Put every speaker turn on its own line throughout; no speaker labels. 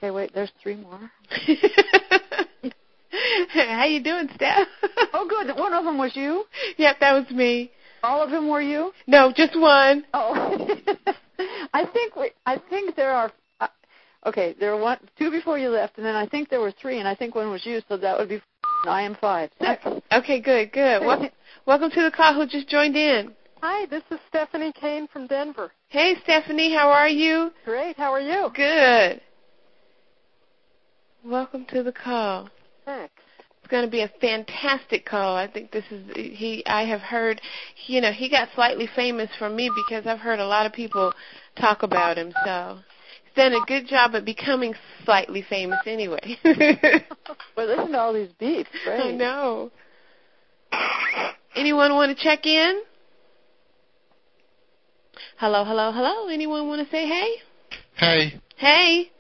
Okay, wait, there's 3 more.
How you doing, Steph?
Oh, good. One of them was you?
Yep, that was me.
All of them were you?
No, just one.
Oh. I think there are, okay, there were 2 before you left, and then I think there were 3, and I think one was you, so that would be I am 5.
Okay, good. Welcome to the call. Who just joined in?
Hi, this is Stephanie Kane from Denver.
Hey, Stephanie, how are you?
Great, how are you?
Good. Welcome to the call.
Thanks.
It's going to be a fantastic call. I think I have heard, he got slightly famous from me because I've heard a lot of people talk about him, so he's done a good job at becoming slightly famous anyway.
Well, listen to all these beeps. Great.
I know. Anyone want to check in? Hello, hello, hello. Anyone want to say hey?
Hey.
Hey.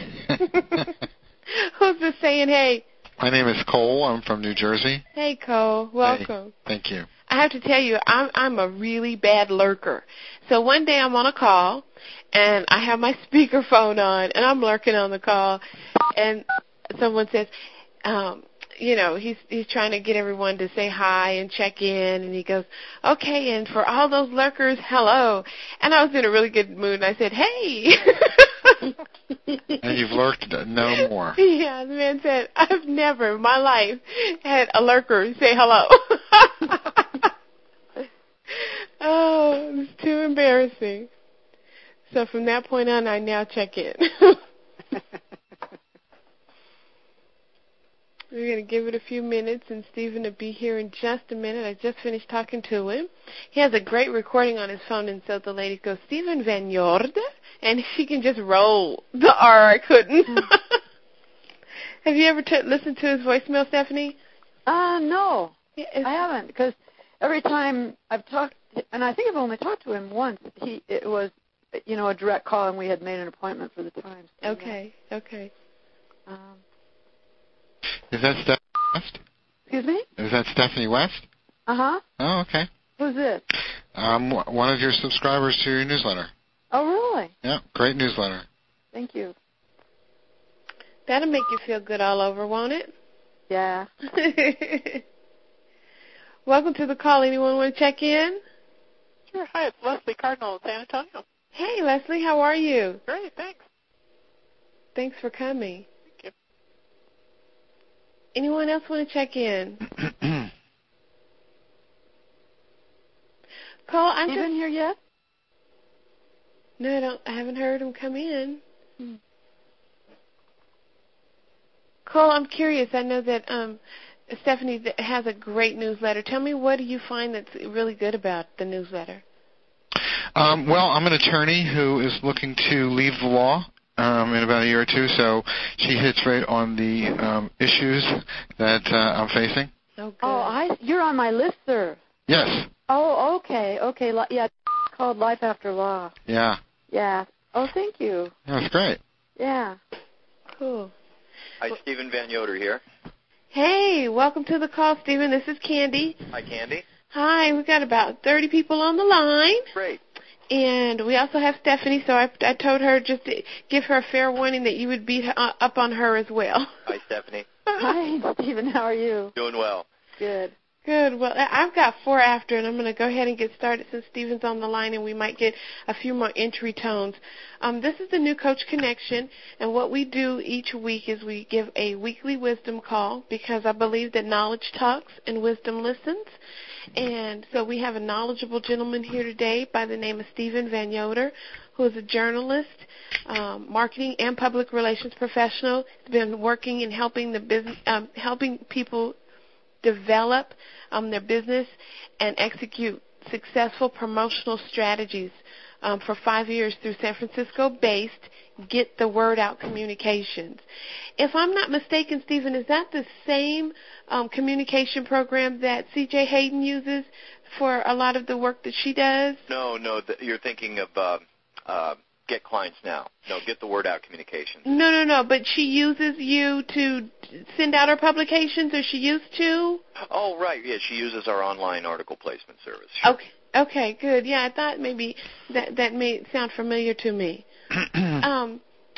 Who's this saying hey?
My name is Cole. I'm from New Jersey.
Hey, Cole. Welcome.
Hey. Thank you.
I have to tell you, I'm a really bad lurker. So one day I'm on a call, and I have my speakerphone on, and I'm lurking on the call, and someone says, he's trying to get everyone to say hi and check in, and he goes, okay, and for all those lurkers, hello. And I was in a really good mood, and I said, hey.
And you've lurked no more.
Yeah, the man said, I've never in my life had a lurker say hello. Oh, it's too embarrassing. So from that point on, I now check in. We're going to give it a few minutes, and Stephen will be here in just a minute. I just finished talking to him. He has a great recording on his phone, and so the lady goes, Stephen Van Jorde, and she can just roll the R. I couldn't. Have you ever listened to his voicemail, Stephanie?
No, I haven't, because every time I've talked, and I think I've only talked to him once, it was, a direct call, and we had made an appointment for the time.
Okay.
Is that Stephanie West?
Excuse me?
Is that Stephanie West?
Uh-huh.
Oh, okay.
Who's this?
I'm one of your subscribers to your newsletter.
Oh, really?
Yeah, great newsletter.
Thank you.
That'll make you feel good all over, won't it?
Yeah.
Welcome to the call. Anyone want to check in?
Sure. Hi, it's Leslie Cardinal in San Antonio.
Hey, Leslie, how are you?
Great, thanks.
Thanks for coming.
Thank you.
Anyone else want to check in? Cole, I'm
Steven here yet?
No, I haven't heard him come in. Cole, I'm curious. I know that Stephanie has a great newsletter. Tell me, what do you find that's really good about the newsletter?
Well, I'm an attorney who is looking to leave the law in about a year or two, so she hits right on the issues that I'm facing.
Oh, good.
Oh, you're on my list, sir.
Yes.
Oh, okay. Yeah, it's called Life After Law.
Yeah.
Yeah. Oh, thank you.
That's great.
Yeah.
Cool.
Hi, Stephen Van Yoder here.
Hey, welcome to the call, Stephen. This is Candy.
Hi, Candy.
Hi, we've got about 30 people on the line.
Great.
And we also have Stephanie, so I told her just to give her a fair warning that you would beat up on her as well.
Hi, Stephanie.
Hi, Stephen. How are you?
Doing well.
Good.
Good. Well, I've got 4 after, and I'm going to go ahead and get started since Stephen's on the line, and we might get a few more entry tones. This is the New Coach Connection, and what we do each week is we give a weekly wisdom call because I believe that knowledge talks and wisdom listens. And so we have a knowledgeable gentleman here today by the name of Stephen Van Yoder, who is a journalist, marketing and public relations professional. He's been working and helping the business, helping people develop their business and execute successful promotional strategies for 5 years through San Francisco-based Get the Word Out Communications. If I'm not mistaken, Stephen, is that the same communication program that C.J. Hayden uses for a lot of the work that she does?
No, you're thinking of Get Clients Now. No, Get the Word Out Communications.
No, but she uses you to send out her publications, or she used to?
Oh, right, yeah, she uses our online article placement service.
Sure. Okay, good. Yeah, I thought maybe that may sound familiar to me.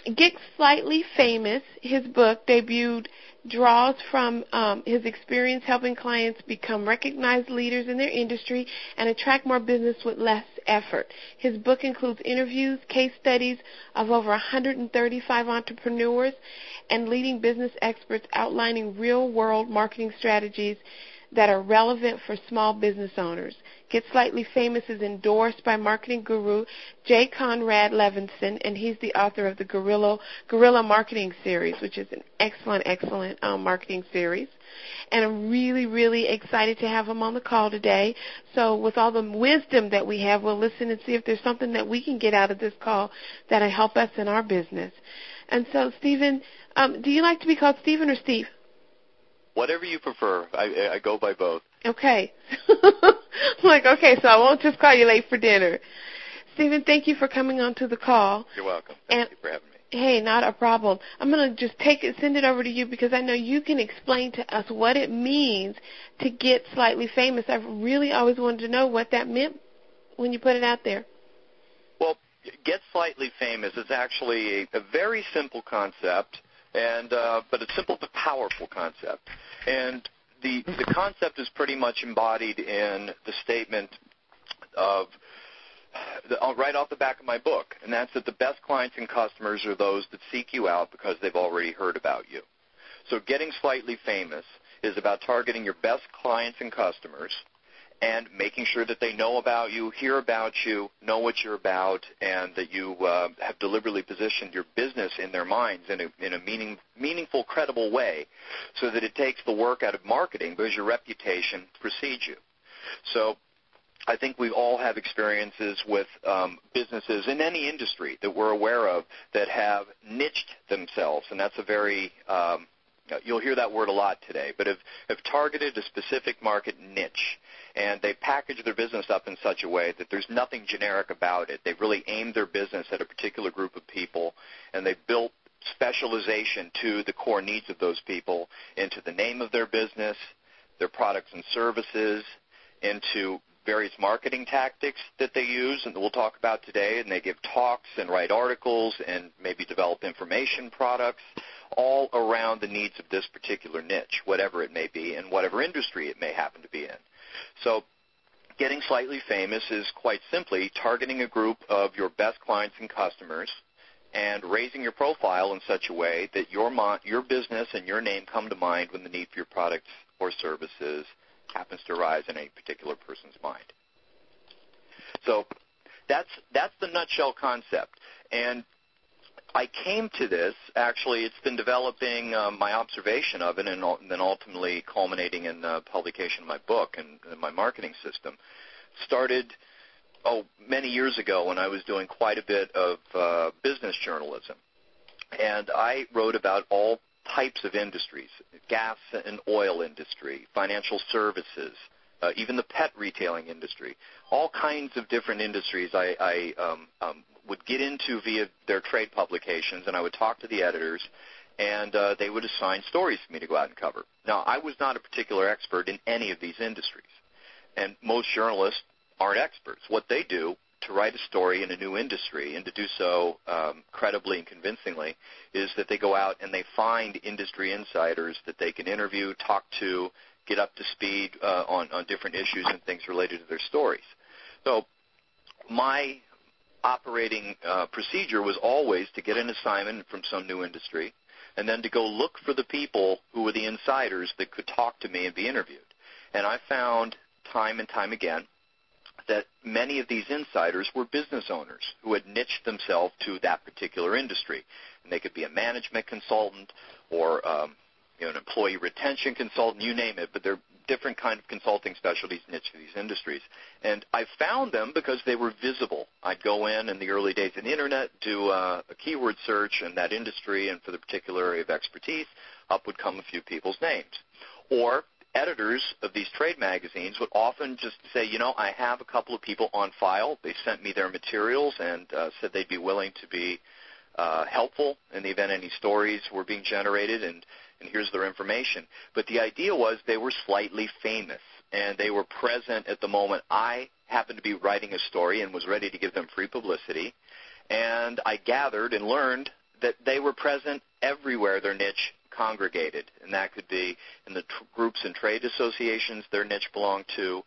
Get Slightly Famous, his book, debuted, draws from his experience helping clients become recognized leaders in their industry and attract more business with less effort. His book includes interviews, case studies of over 135 entrepreneurs and leading business experts outlining real-world marketing strategies that are relevant for small business owners. Get Slightly Famous is endorsed by marketing guru J. Conrad Levinson, and he's the author of the Guerrilla Marketing Series, which is an excellent marketing series. And I'm really, really excited to have him on the call today. So with all the wisdom that we have, we'll listen and see if there's something that we can get out of this call that'll help us in our business. And so, Stephen, do you like to be called Stephen or Steve?
Whatever you prefer. I go by both.
Okay. Okay, so I won't just call you late for dinner. Stephen, thank you for coming on to the call.
You're welcome. Thank you for having me.
Hey, not a problem. I'm going to just send it over to you because I know you can explain to us what it means to get slightly famous. I've really always wanted to know what that meant when you put it out there.
Well, Get Slightly Famous is actually a very simple concept, but a simple but powerful concept. And the concept is pretty much embodied in the statement of right off the back of my book, and that's that the best clients and customers are those that seek you out because they've already heard about you. So getting slightly famous is about targeting your best clients and customers and making sure that they know about you, hear about you, know what you're about, and that you have deliberately positioned your business in their minds in a meaningful, credible way so that it takes the work out of marketing because your reputation precedes you. So I think we all have experiences with businesses in any industry that we're aware of that have niched themselves, and that's a very you'll hear that word a lot today, but have targeted a specific market niche, and they package their business up in such a way that there's nothing generic about it. They've really aimed their business at a particular group of people, and they've built specialization to the core needs of those people into the name of their business, their products and services, into various marketing tactics that they use and that we'll talk about today, and they give talks and write articles and maybe develop information products all around the needs of this particular niche, whatever it may be and whatever industry it may happen to be in. So getting slightly famous is quite simply targeting a group of your best clients and customers and raising your profile in such a way that your business and your name come to mind when the need for your products or services happens to arise in a particular person's mind. So that's the nutshell concept. And I came to this, actually, it's been developing my observation of it and then ultimately culminating in the publication of my book and my marketing system. Started, many years ago when I was doing quite a bit of business journalism. And I wrote about all types of industries, gas and oil industry, financial services, even the pet retailing industry, all kinds of different industries I would get into via their trade publications, and I would talk to the editors, and they would assign stories for me to go out and cover. Now, I was not a particular expert in any of these industries, and most journalists aren't experts. What they do to write a story in a new industry and to do so credibly and convincingly is that they go out and they find industry insiders that they can interview, talk to, get up to speed on different issues and things related to their stories. So my operating procedure was always to get an assignment from some new industry and then to go look for the people who were the insiders that could talk to me and be interviewed. And I found time and time again that many of these insiders were business owners who had niched themselves to that particular industry. And they could be a management consultant or an employee retention consultant, you name it, but they're different kind of consulting specialties niche to these industries. And I found them because they were visible. I'd go in the early days of the Internet, do a keyword search in that industry, and for the particular area of expertise, up would come a few people's names. Or editors of these trade magazines would often just say, I have a couple of people on file. They sent me their materials and said they'd be willing to be helpful in the event any stories were being generated, and here's their information. But the idea was they were slightly famous, and they were present at the moment I happened to be writing a story and was ready to give them free publicity. And I gathered and learned that they were present everywhere their niche congregated, and that could be in the groups and trade associations their niche belonged to,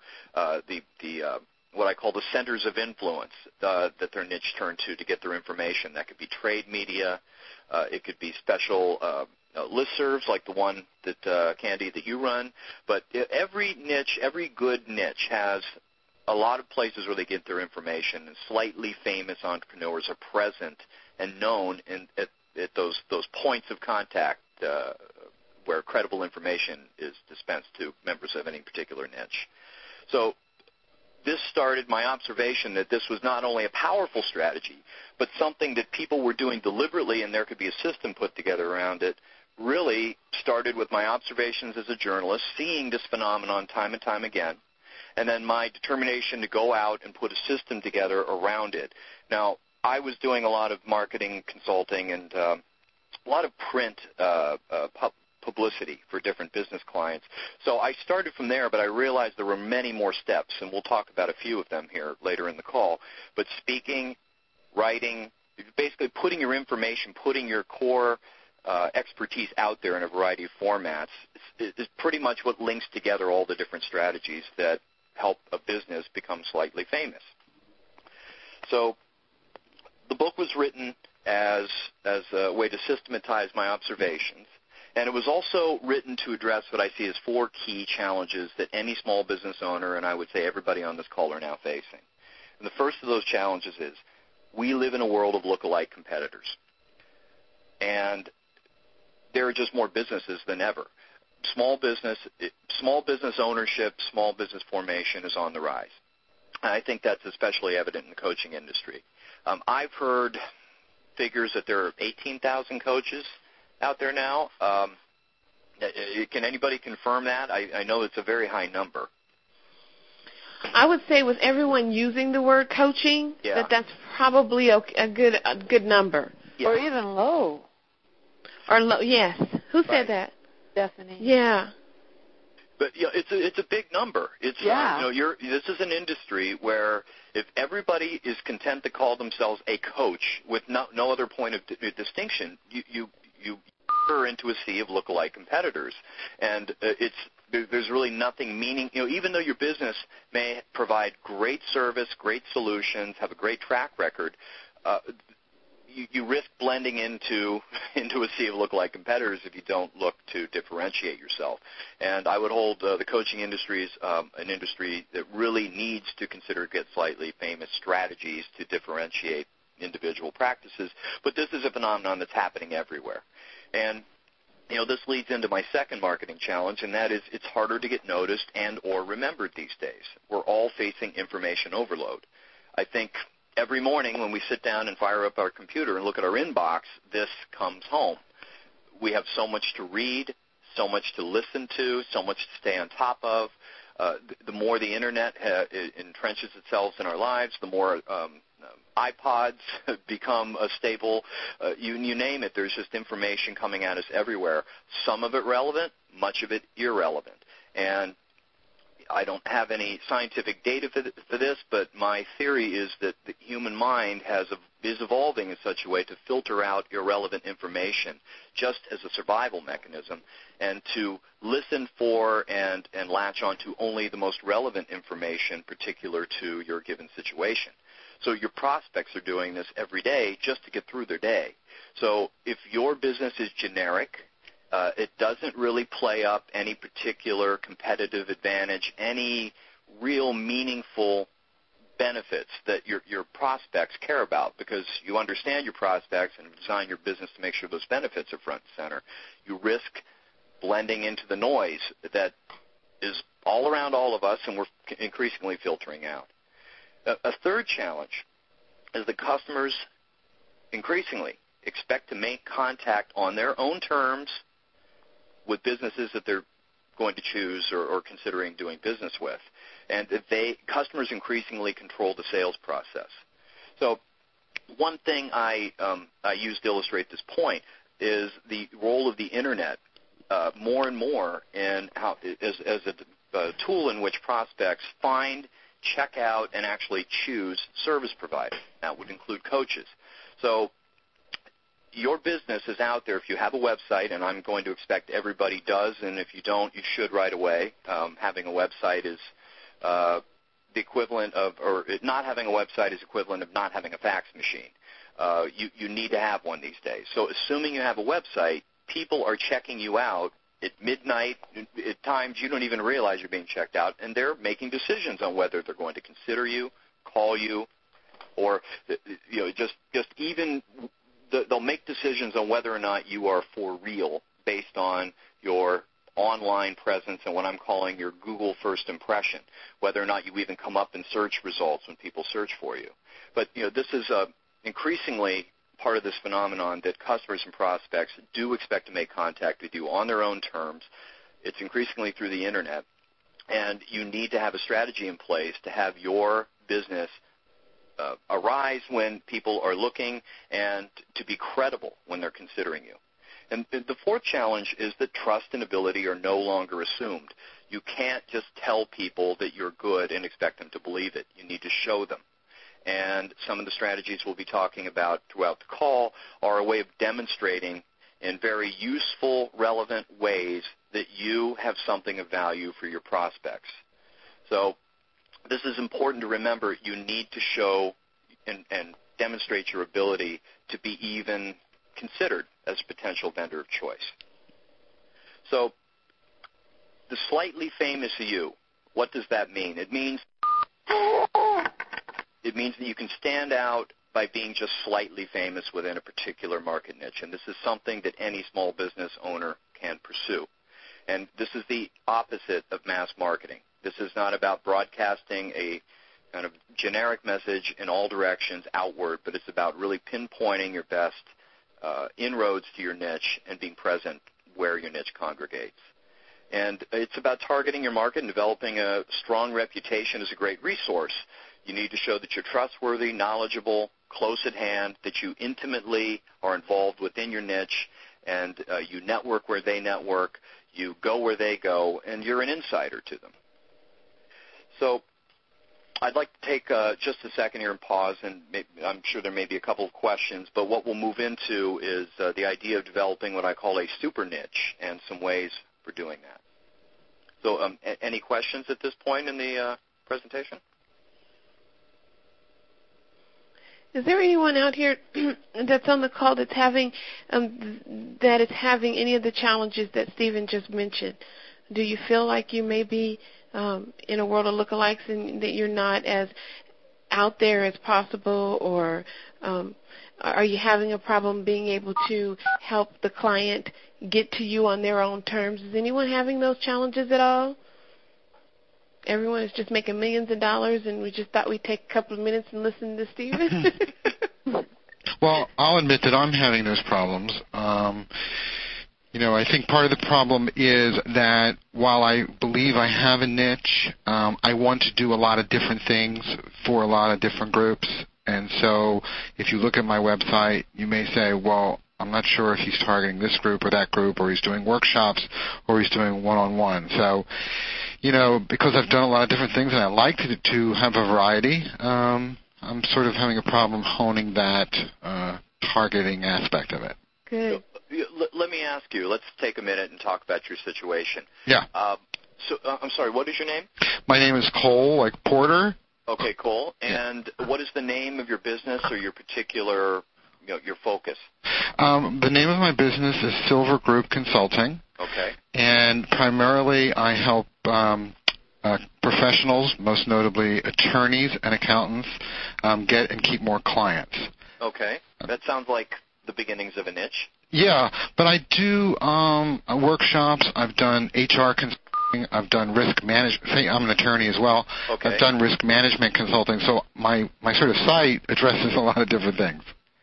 what I call the centers of influence that their niche turned to get their information. That could be trade media. It could be special listservs like the one that, Candy, that you run. But every niche, every good niche has a lot of places where they get their information, and slightly famous entrepreneurs are present and known at those points of contact where credible information is dispensed to members of any particular niche. So this started my observation that this was not only a powerful strategy, but something that people were doing deliberately, and there could be a system put together around it. Really started with my observations as a journalist, seeing this phenomenon time and time again, and then my determination to go out and put a system together around it. Now, I was doing a lot of marketing consulting and a lot of print publicity for different business clients. So I started from there, but I realized there were many more steps, and we'll talk about a few of them here later in the call. But speaking, writing, basically putting your information, putting your core expertise out there in a variety of formats is pretty much what links together all the different strategies that help a business become slightly famous. So the book was written as a way to systematize my observations, and it was also written to address what I see as 4 key challenges that any small business owner, and I would say everybody on this call, are now facing. And the first of those challenges is we live in a world of lookalike competitors, and there are just more businesses than ever. Small business ownership, small business formation is on the rise. And I think that's especially evident in the coaching industry. I've heard figures that there are 18,000 coaches out there now. Can anybody confirm that? I know it's a very high number.
I would say with everyone using the word coaching, that's probably a good number.
Yeah. Or even low.
Or low, yes. Who said that?
Stephanie.
Yeah.
But it's a big number. It's this is an industry where if everybody is content to call themselves a coach with no other point of distinction, you enter into a sea of lookalike competitors, and there's really nothing even though your business may provide great service, great solutions, have a great track record. You risk blending into a sea of lookalike competitors if you don't look to differentiate yourself. And I would hold the coaching industry is an industry that really needs to consider get slightly famous strategies to differentiate individual practices. But this is a phenomenon that's happening everywhere. And this leads into my second marketing challenge, and that is it's harder to get noticed and or remembered these days. We're all facing information overload. I think every morning when we sit down and fire up our computer and look at our inbox, this comes home. We have so much to read, so much to listen to, so much to stay on top of. The more the Internet entrenches itself in our lives, the more iPods become a staple. You name it, there's just information coming at us everywhere. Some of it relevant, much of it irrelevant. And I don't have any scientific data for this, but my theory is that the human mind is evolving in such a way to filter out irrelevant information just as a survival mechanism, and to listen for and latch onto only the most relevant information particular to your given situation. So your prospects are doing this every day just to get through their day. So if your business is generic, it doesn't really play up any particular competitive advantage, any real meaningful benefits that your prospects care about, because you understand your prospects and design your business to make sure those benefits are front and center. You risk blending into the noise that is all around all of us, and we're increasingly filtering out. A third challenge is that customers increasingly expect to make contact on their own terms with businesses that they're going to choose or considering doing business with. And customers increasingly control the sales process. So one thing I use to illustrate this point is the role of the Internet more and more in how, as a tool in which prospects find, check out, and actually choose service providers. That would include coaches. So your business is out there. If you have a website, and I'm going to expect everybody does, and if you don't, you should right away. Having a website is the equivalent of, or not having a website is equivalent of not having a fax machine. You need to have one these days. So assuming you have a website, people are checking you out at midnight. At times you don't even realize you're being checked out, and they're making decisions on whether they're going to consider you, call you, or just even they'll make decisions on whether or not you are for real based on your online presence and what I'm calling your Google first impression, whether or not you even come up in search results when people search for you. But this is increasingly part of this phenomenon that customers and prospects do expect to make contact with you on their own terms. It's increasingly through the internet, and you need to have a strategy in place to have your business arise when people are looking and to be credible when they're considering you. And the fourth challenge is that trust and ability are no longer assumed. You can't just tell people that you're good and expect them to believe it. You need to show them. And some of the strategies we'll be talking about throughout the call are a way of demonstrating in very useful, relevant ways that you have something of value for your prospects. So this is important to remember. You need to show and demonstrate your ability to be even considered as a potential vendor of choice. So the slightly famous you, what does that mean? It means that you can stand out by being just slightly famous within a particular market niche, and this is something that any small business owner can pursue. And this is the opposite of mass marketing. This is not about broadcasting a kind of generic message in all directions outward, but it's about really pinpointing your best inroads to your niche and being present where your niche congregates. And it's about targeting your market and developing a strong reputation as a great resource. You need to show that you're trustworthy, knowledgeable, close at hand, that you intimately are involved within your niche, and you network where they network, you go where they go, and you're an insider to them. So I'd like to take just a second here and pause, and I'm sure there may be a couple of questions, but what we'll move into is the idea of developing what I call a super niche and some ways for doing that. So any questions at this point in the presentation?
Is there anyone out here that's on the call that's having any of the challenges that Stephen just mentioned? Do you feel like you may be in a world of lookalikes and that you're not as out there as possible, or are you having a problem being able to help the client get to you on their own terms? Is anyone having those challenges at all? Everyone is just making millions of dollars, and we just thought we'd take a couple of minutes and listen to Stephen.
Well, I'll admit that I'm having those problems. I think part of the problem is that while I believe I have a niche, I want to do a lot of different things for a lot of different groups. And so if you look at my website, you may say, well, I'm not sure if he's targeting this group or that group, or he's doing workshops, or he's doing one-on-one. So, because I've done a lot of different things and I like to have a variety, I'm sort of having a problem honing that targeting aspect of it.
Good.
Let me ask you, let's take a minute and talk about your situation.
Yeah.
So I'm sorry, what is your name?
My name is Cole, like Porter.
Okay, Cole. And what is the name of your business or your particular, your focus?
The name of my business is Silver Group Consulting.
Okay. And
primarily I help professionals, most notably attorneys and accountants, get and keep more clients.
Okay. That sounds like the beginnings of a niche.
Yeah, but I do workshops. I've done HR consulting. I've done risk management. I'm an attorney as well.
Okay.
I've done risk management consulting. So my sort of site addresses a lot of different things.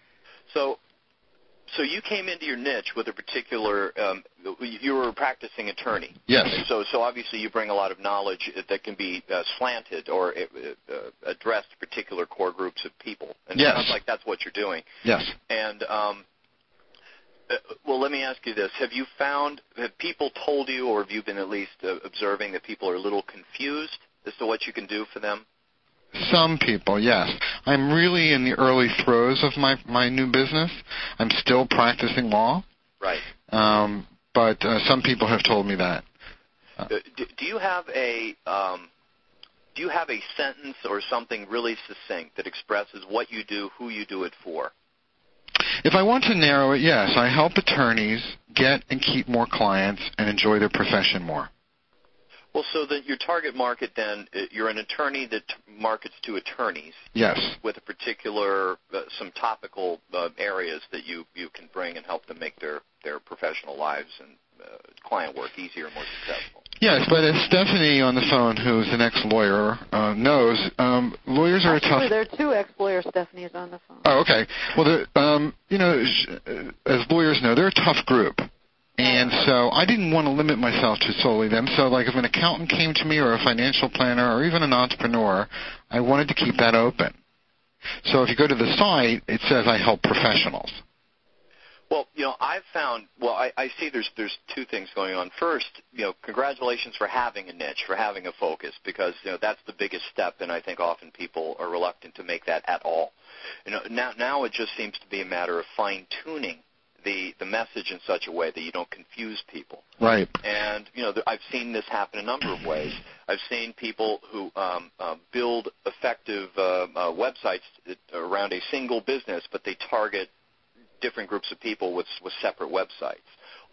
So you came into your niche with a particular, you were a practicing attorney.
Yes.
So obviously you bring a lot of knowledge that can be slanted or addressed to particular core groups of people. And
yes.
It sounds like that's what you're doing.
Yes.
And, well, let me ask you this. Have people told you, or have you been at least observing that people are a little confused as to what you can do for them?
Some people, yes. I'm really in the early throes of my new business. I'm still practicing law.
Right.
But some people have told me that.
Do you have a sentence or something really succinct that expresses what you do, who you do it for?
If I want to narrow it, yes. I help attorneys get and keep more clients and enjoy their profession more.
Well, so that your target market then, you're an attorney that markets to attorneys.
Yes.
With a particular, some topical areas that you can bring and help them make their professional lives and client work easier and more successful.
Yes, but as Stephanie on the phone, who's an ex-lawyer, knows, lawyers are
Actually,
a tough...
there are two ex-lawyer Stephanies on the phone.
Oh, okay. Well, as lawyers know, they're a tough group. And so I didn't want to limit myself to solely them. So, like, if an accountant came to me or a financial planner or even an entrepreneur, I wanted to keep that open. So if you go to the site, it says I help professionals.
Well, I've found, I see there's two things going on. First, congratulations for having a niche, for having a focus, because, that's the biggest step, and I think often people are reluctant to make that at all. Now it just seems to be a matter of fine-tuning the message in such a way that you don't confuse people.
Right.
And, I've seen this happen a number of ways. I've seen people who build effective websites around a single business, but they target different groups of people with separate websites.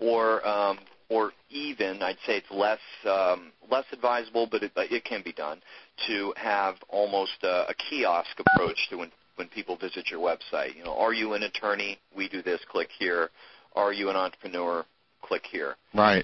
Or even, I'd say it's less advisable, but it can be done, to have almost a kiosk approach to when people visit your website. Are you an attorney? We do this, click here. Are you an entrepreneur? Click here.
Right.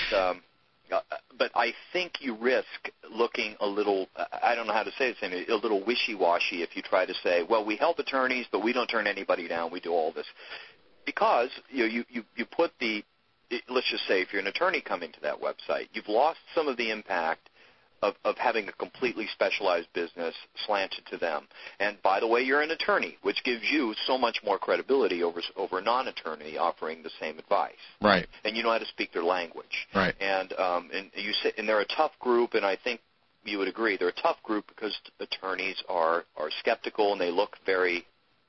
But I think you risk looking a little, I don't know how to say this, a little wishy-washy if you try to say, well, we help attorneys, but we don't turn anybody down. We do all this. Because you put let's just say if you're an attorney coming to that website, you've lost some of the impact of having a completely specialized business slanted to them. And by the way, you're an attorney, which gives you so much more credibility over a non-attorney offering the same advice.
Right.
And you know how to speak their language.
Right.
And they're a tough group, and I think you would agree they're a tough group because attorneys are skeptical, and they look very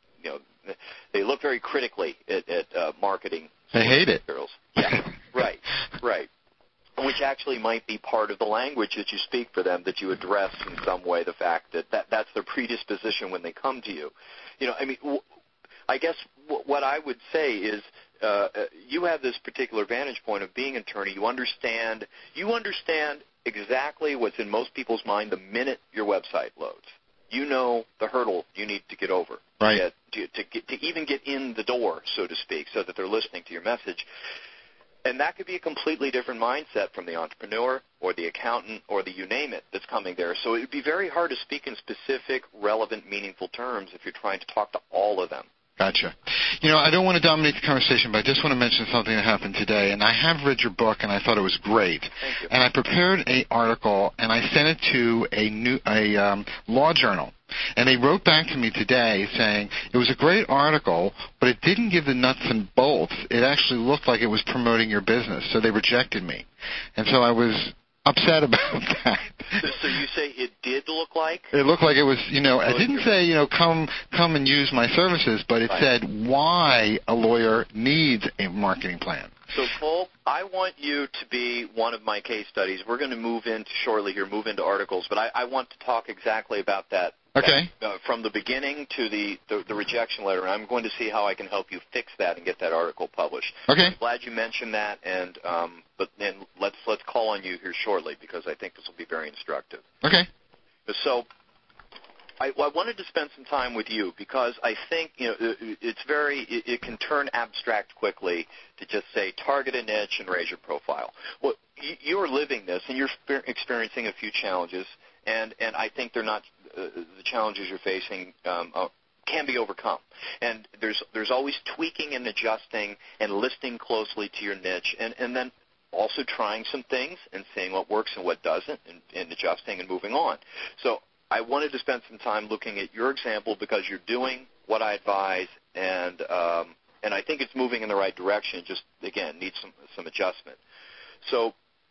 critically at marketing.
They hate it.
Materials. Yeah. Right. Which actually might be part of the language that you speak for them, that you address in some way the fact that's their predisposition when they come to you. I guess what I would say is you have this particular vantage point of being an attorney. You understand exactly what's in most people's mind the minute your website loads. You know the hurdle you need to get over,
right,
to even get in the door, so to speak, so that they're listening to your message. And that could be a completely different mindset from the entrepreneur or the accountant or the you name it that's coming there. So it would be very hard to speak in specific, relevant, meaningful terms if you're trying to talk to all of them.
Gotcha. I don't want to dominate the conversation, but I just want to mention something that happened today. And I have read your book, and I thought it was great.
Thank you.
And I prepared an article, and I sent it to a law journal. And they wrote back to me today saying it was a great article, but it didn't give the nuts and bolts. It actually looked like it was promoting your business, so they rejected me. And so I was upset about that.
So you say it did look like?
It looked like it was, I didn't say, come and use my services, but it said why a lawyer needs a marketing plan.
So, Paul, I want you to be one of my case studies. We're going to move into articles, but I want to talk exactly about that.
Okay.
From the beginning to the rejection letter, and I'm going to see how I can help you fix that and get that article published.
Okay.
I'm glad you mentioned that, but then let's call on you here shortly because I think this will be very instructive.
Okay.
So I wanted to spend some time with you because I think it can turn abstract quickly to just say target a niche and raise your profile. Well, you're living this and you're experiencing a few challenges, and I think they're not the challenges you're facing can be overcome. And there's always tweaking and adjusting and listening closely to your niche, and then also trying some things and seeing what works and what doesn't, and adjusting and moving on. So I wanted to spend some time looking at your example because you're doing what I advise, and I think it's moving in the right direction. Just again, needs some adjustment. So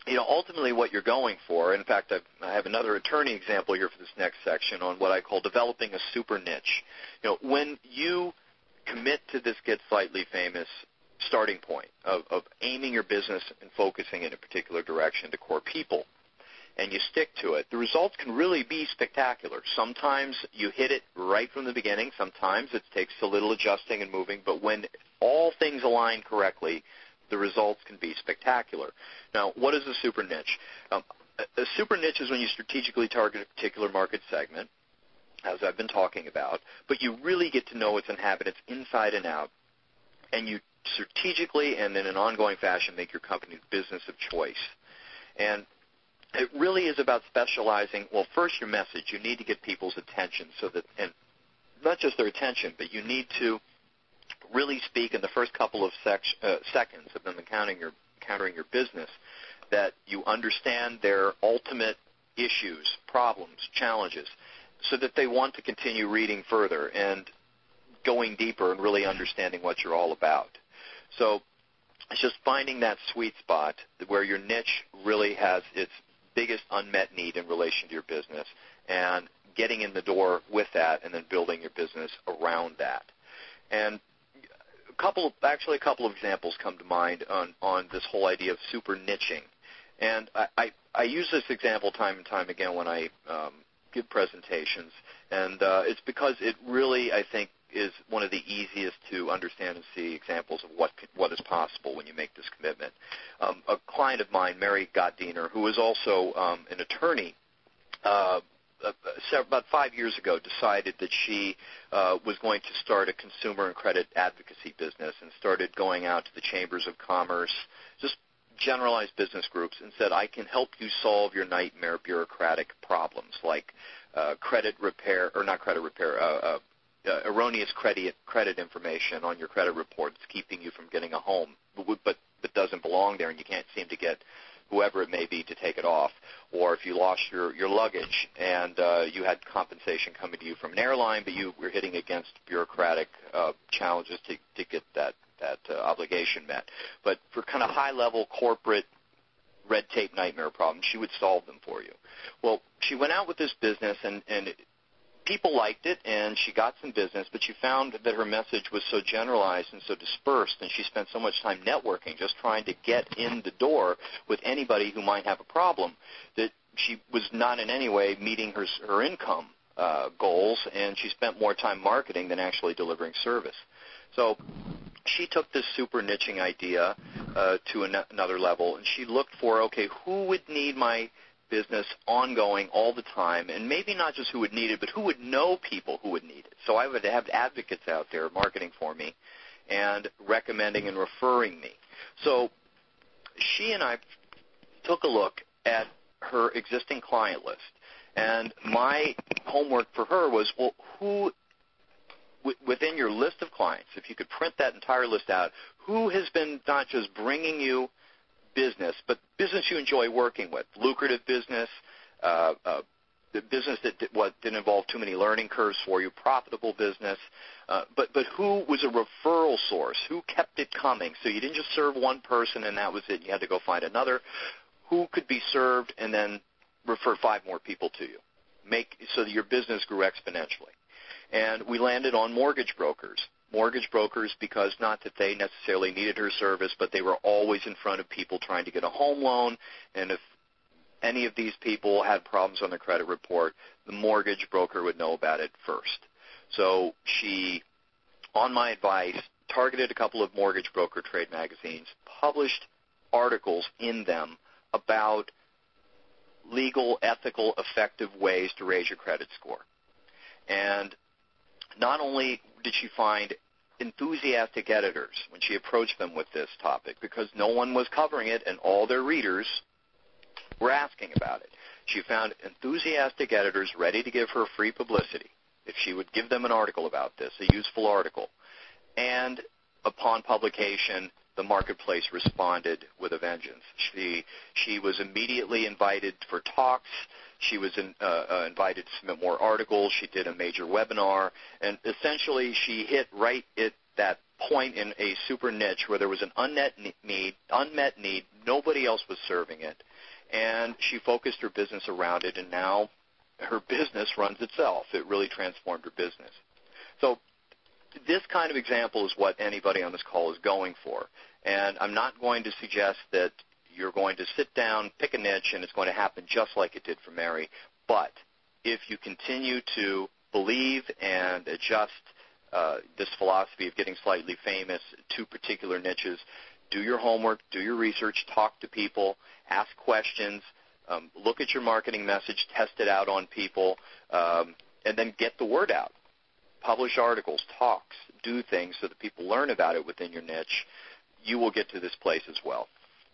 ultimately what you're going for, in fact, I have another attorney example here for this next section on what I call developing a super niche. When you commit to this Get Slightly Famous starting point of aiming your business and focusing in a particular direction to core people, and you stick to it, the results can really be spectacular. Sometimes you hit it right from the beginning. Sometimes it takes a little adjusting and moving. But when all things align correctly, the results can be spectacular. Now, what is a super niche? A super niche is when you strategically target a particular market segment, as I've been talking about, but you really get to know its inhabitants inside and out, and you strategically and in an ongoing fashion make your company the business of choice. And it really is about specializing. Well, first, your message. You need to get people's attention, and not just their attention, but you need to really speak in the first couple of seconds of them encountering your business, that you understand their ultimate issues, problems, challenges, so that they want to continue reading further and going deeper and really understanding what you're all about. So it's just finding that sweet spot where your niche really has its biggest unmet need in relation to your business, and getting in the door with that and then building your business around that. And a couple of examples come to mind on this whole idea of super niching. And I use this example time and time again when I give presentations, and it's because it really, I think, is one of the easiest to understand and see examples of what is possible when you make this commitment. A client of mine, Mary Gottdiener, who is also an attorney, about 5 years ago decided that she was going to start a consumer and credit advocacy business, and started going out to the chambers of commerce, just generalized business groups, and said, I can help you solve your nightmare bureaucratic problems like erroneous credit information on your credit report that's keeping you from getting a home, but doesn't belong there, and you can't seem to get whoever it may be to take it off. Or if you lost your luggage and you had compensation coming to you from an airline, but you were hitting against bureaucratic challenges to get that obligation met. But for kind of high-level corporate red tape nightmare problems, she would solve them for you. Well, she went out with this business, and people liked it, and she got some business, but she found that her message was so generalized and so dispersed, and she spent so much time networking, just trying to get in the door with anybody who might have a problem, that she was not in any way meeting her income goals, and she spent more time marketing than actually delivering service. So she took this super niching idea to another level, and she looked for, okay, who would need my business ongoing all the time, and maybe not just who would need it, but who would know people who would need it. So I would have advocates out there marketing for me and recommending and referring me. So she and I took a look at her existing client list, and my homework for her was, well, who within your list of clients, if you could print that entire list out, who has been not just bringing you business, but business you enjoy working with, lucrative business, the business that didn't involve too many learning curves for you, profitable business, but who was a referral source, who kept it coming, so you didn't just serve one person and that was it, you had to go find another, who could be served and then refer 5 more people to you, so that your business grew exponentially. And we landed on mortgage brokers. Mortgage brokers, because not that they necessarily needed her service, but they were always in front of people trying to get a home loan, and if any of these people had problems on their credit report, the mortgage broker would know about it first. So she, on my advice, targeted a couple of mortgage broker trade magazines, published articles in them about legal, ethical, effective ways to raise your credit score. And not only did she find enthusiastic editors when she approached them with this topic, because no one was covering it and all their readers were asking about it. She found enthusiastic editors ready to give her free publicity if she would give them an article about this, a useful article. And upon publication, the marketplace responded with a vengeance. She was immediately invited for talks. She was invited to submit more articles. She did a major webinar. And essentially, she hit right at that point in a super niche where there was an unmet need. Nobody else was serving it. and she focused her business around it, and now her business runs itself. It really transformed her business. So this kind of example is what anybody on this call is going for. And I'm not going to suggest that you're going to sit down, pick a niche, and it's going to happen just like it did for Mary. But if you continue to believe and adjust this philosophy of getting slightly famous to particular niches, do your homework, do your research, talk to people, ask questions, look at your marketing message, test it out on people, and then get the word out. Publish articles, talks, do things so that people learn about it within your niche. You will get to this place as well.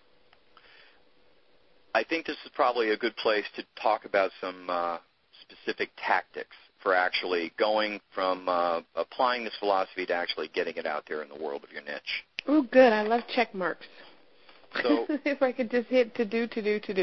I think this is probably a good place to talk about some specific tactics for actually going from applying this philosophy to actually getting it out there in the world of your niche.
Oh, good. I love check marks.
So,
if I could just hit to do.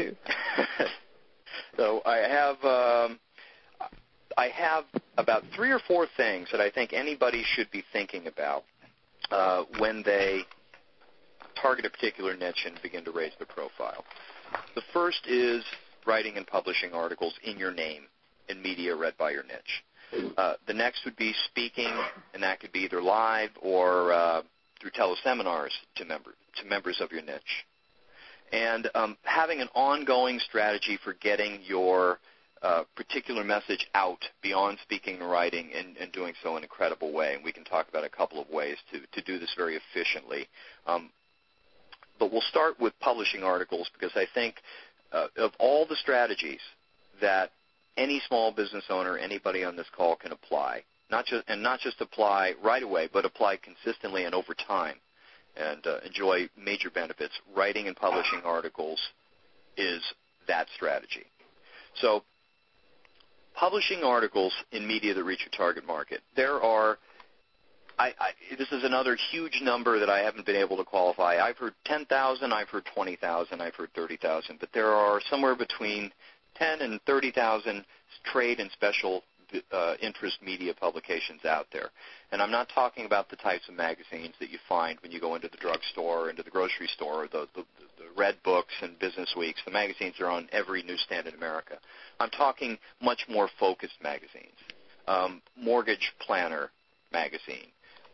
So I have about 3 or 4 things that I think anybody should be thinking about when they target a particular niche and begin to raise their profile. The first is writing and publishing articles in your name in media read by your niche. The next would be speaking, and that could be either live or through teleseminars to members of your niche. And having an ongoing strategy for getting your particular message out beyond speaking and writing and doing so in a credible way. And we can talk about a couple of ways to do this very efficiently. But we'll start with publishing articles because I think of all the strategies that any small business owner, anybody on this call can apply, not just apply right away, but apply consistently and over time and enjoy major benefits. Writing and publishing articles is that strategy. So publishing articles in media that reach your target market. There are, this is another huge number that I haven't been able to qualify. I've heard 10,000, I've heard 20,000, I've heard 30,000, but there are somewhere between 10 and 30,000 trade and special interest media publications out there. And I'm not talking about the types of magazines that you find when you go into the drugstore, into the grocery store, the Red Books and Business Weeks. The magazines are on every newsstand in America. I'm talking much more focused magazines. Mortgage Planner magazine.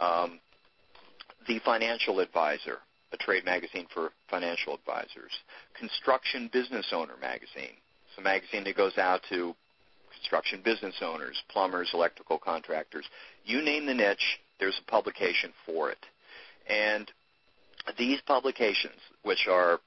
The Financial Advisor, a trade magazine for financial advisors. Construction Business Owner magazine. It's a magazine that goes out to construction business owners, plumbers, electrical contractors. You name the niche, there's a publication for it. And these publications, which are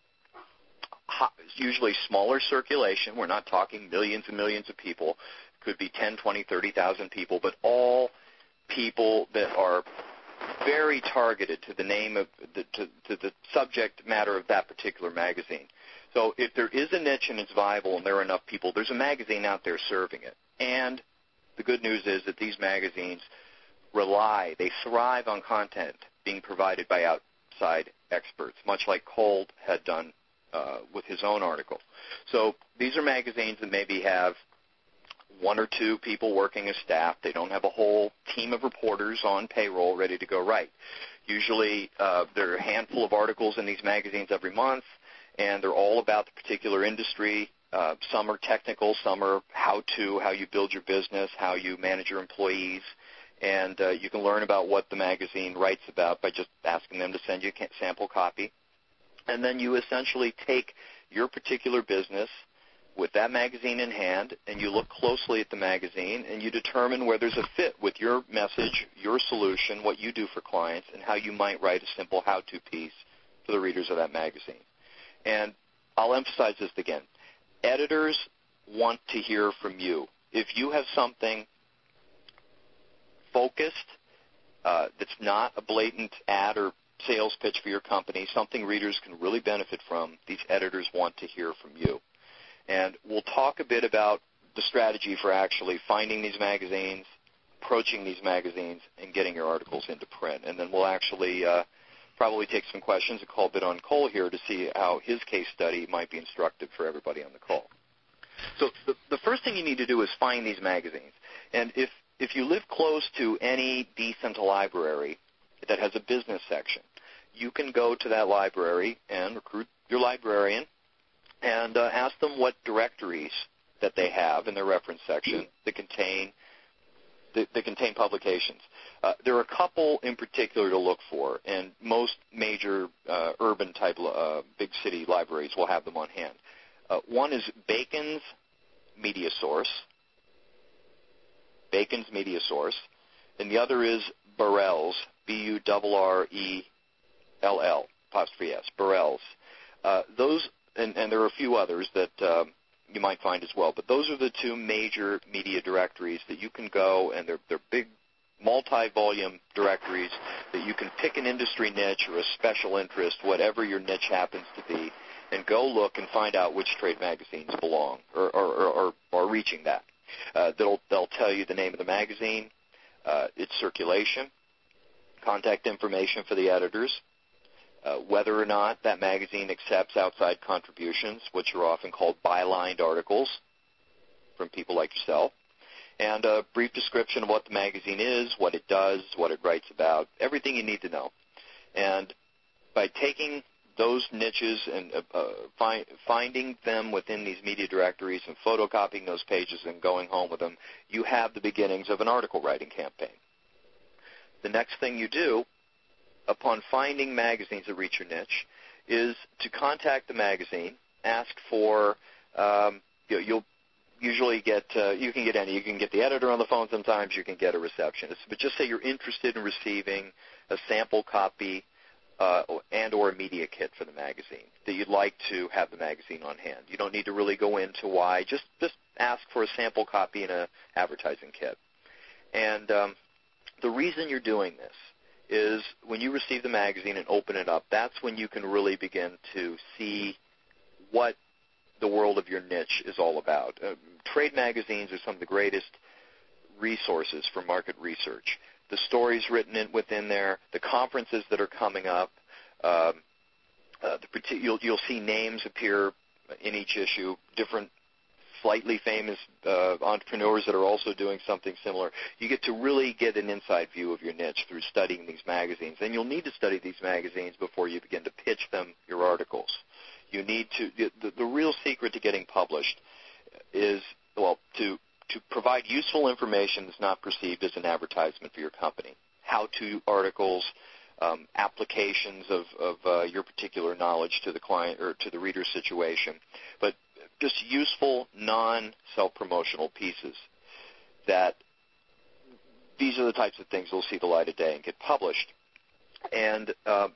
usually smaller circulation, we're not talking millions and millions of people, could be 10, 20, 30,000 people, but all people that are very targeted to the name of to the subject matter of that particular magazine. So if there is a niche and it's viable and there are enough people, there's a magazine out there serving it. And the good news is that these magazines they thrive on content being provided by outside experts, much like Cole had done with his own article. So these are magazines that maybe have 1 or 2 people working as staff. They don't have a whole team of reporters on payroll ready to go write. Usually there are a handful of articles in these magazines every month, and they're all about the particular industry. Some are technical, some are how you build your business, how you manage your employees, and you can learn about what the magazine writes about by just asking them to send you a sample copy. And then you essentially take your particular business with that magazine in hand, and you look closely at the magazine, and you determine where there's a fit with your message, your solution, what you do for clients, and how you might write a simple how-to piece for the readers of that magazine. And I'll emphasize this again. Editors want to hear from you. If you have something focused that's not a blatant ad or sales pitch for your company, something readers can really benefit from, these editors want to hear from you. And we'll talk a bit about the strategy for actually finding these magazines, approaching these magazines, and getting your articles into print. And then we'll actually probably take some questions and call a bit on Cole here to see how his case study might be instructive for everybody on the call. So the first thing you need to do is find these magazines. And if you live close to any decent library that has a business section, you can go to that library and recruit your librarian and ask them what directories that they have in their reference section that contain publications. There are a couple in particular to look for, and most major urban type big city libraries will have them on hand. One is Bacon's Media Source, and the other is Burrell's, Burrell, apostrophe S, Burrell's. Those, and there are a few others that you might find as well, but those are the two major media directories that you can go, and they're big multi-volume directories that you can pick an industry niche or a special interest, whatever your niche happens to be, and go look and find out which trade magazines belong or are reaching that. They'll tell you the name of the magazine, its circulation, contact information for the editors, whether or not that magazine accepts outside contributions, which are often called bylined articles from people like yourself, and a brief description of what the magazine is, what it does, what it writes about, everything you need to know. And by taking those niches and finding them within these media directories and photocopying those pages and going home with them, you have the beginnings of an article writing campaign. The next thing you do, upon finding magazines that reach your niche, is to contact the magazine, ask for, you'll usually get, you can get any. You can get the editor on the phone sometimes, you can get a receptionist. But just say you're interested in receiving a sample copy and or a media kit for the magazine, that you'd like to have the magazine on hand. You don't need to really go into why. Just ask for a sample copy and an advertising kit. And the reason you're doing this is when you receive the magazine and open it up, that's when you can really begin to see what the world of your niche is all about. Trade magazines are some of the greatest resources for market research. The stories written within there, the conferences that are coming up, you'll see names appear in each issue, different slightly famous entrepreneurs that are also doing something similar. You get to really get an inside view of your niche through studying these magazines. And you'll need to study these magazines before you begin to pitch them your articles. You need to, the real secret to getting published is, well, to provide useful information that's not perceived as an advertisement for your company. How-to articles, applications of your particular knowledge to the client or to the reader's situation, but just useful, non-self-promotional pieces. That these are the types of things that will see the light of day and get published. And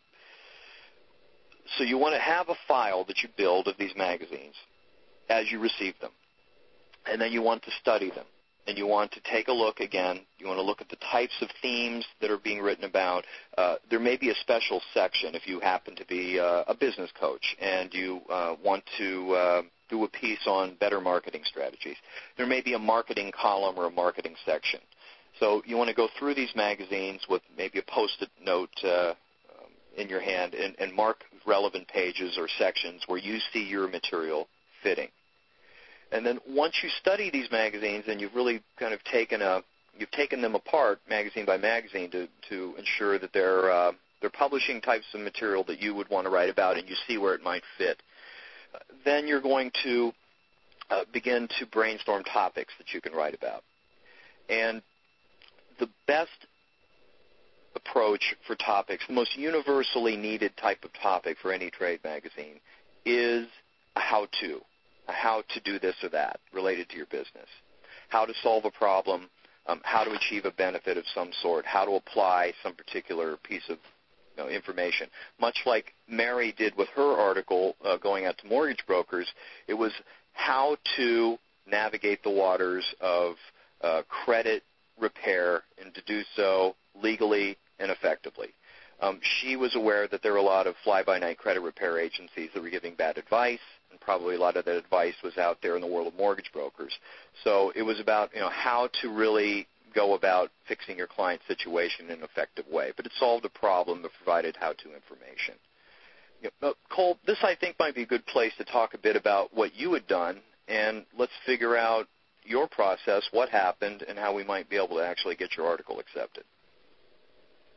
so you want to have a file that you build of these magazines as you receive them. And then you want to study them. And you want to take a look again. You want to look at the types of themes that are being written about. There may be a special section if you happen to be a business coach and you want to do a piece on better marketing strategies. There may be a marketing column or a marketing section. So you want to go through these magazines with maybe a Post-it note in your hand and mark relevant pages or sections where you see your material fitting. And then once you study these magazines and you've really kind of taken them apart magazine by magazine to ensure that they're publishing types of material that you would want to write about and you see where it might fit, then you're going to begin to brainstorm topics that you can write about. And the best approach for topics, the most universally needed type of topic for any trade magazine, is a how-to do this or that related to your business, how to solve a problem, how to achieve a benefit of some sort, how to apply some particular piece of information. Much like Mary did with her article going out to mortgage brokers, it was how to navigate the waters of credit repair and to do so legally and effectively. She was aware that there were a lot of fly-by-night credit repair agencies that were giving bad advice, and probably a lot of that advice was out there in the world of mortgage brokers. So it was about how to really go about fixing your client's situation in an effective way. But it solved a problem that provided how-to information. Cole, this I think might be a good place to talk a bit about what you had done, and let's figure out your process, what happened, and how we might be able to actually get your article accepted.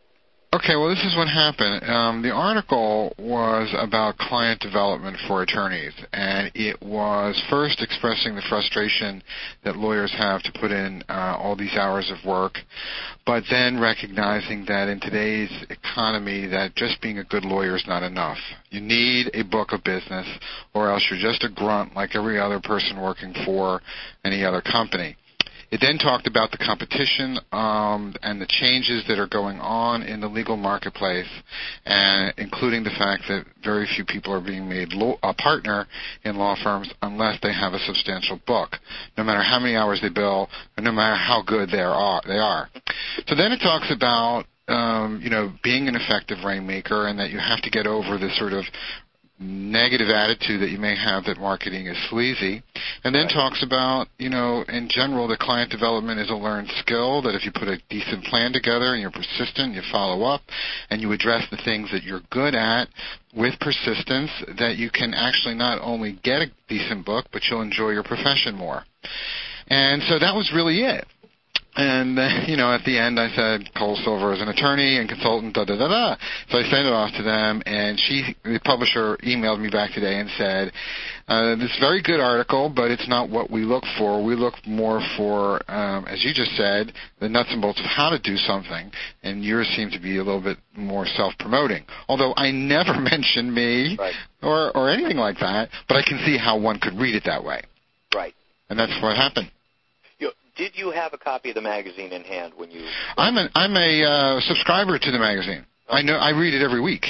Okay, well, this is what happened. The article was about client development for attorneys, and it was first expressing the frustration that lawyers have to put in all these hours of work, but then recognizing that in today's economy that just being a good lawyer is not enough. You need a book of business, or else you're just a grunt like every other person working for any other company. It then talked about the competition and the changes that are going on in the legal marketplace, and including the fact that very few people are being made a partner in law firms unless they have a substantial book, no matter how many hours they bill, or no matter how good they are. So then it talks about being an effective rainmaker, and that you have to get over this sort of negative attitude that you may have that marketing is sleazy, and then talks about, in general, that client development is a learned skill, that if you put a decent plan together and you're persistent, you follow up, and you address the things that you're good at with persistence, that you can actually not only get a decent book, but you'll enjoy your profession more. And so that was really it. And, at the end I said, Cole Silver is an attorney and consultant, da-da-da-da. So I sent it off to them, and the publisher emailed me back today and said, this is a very good article, but it's not what we look for. We look more for, as you just said, the nuts and bolts of how to do something, and yours seem to be a little bit more self-promoting. Although I never mentioned me or anything like that, but I can see how one could read it that way.
Right.
And that's what happened.
Did you have a copy of the magazine in hand when you?
I'm a subscriber to the magazine. Okay. I read it every week.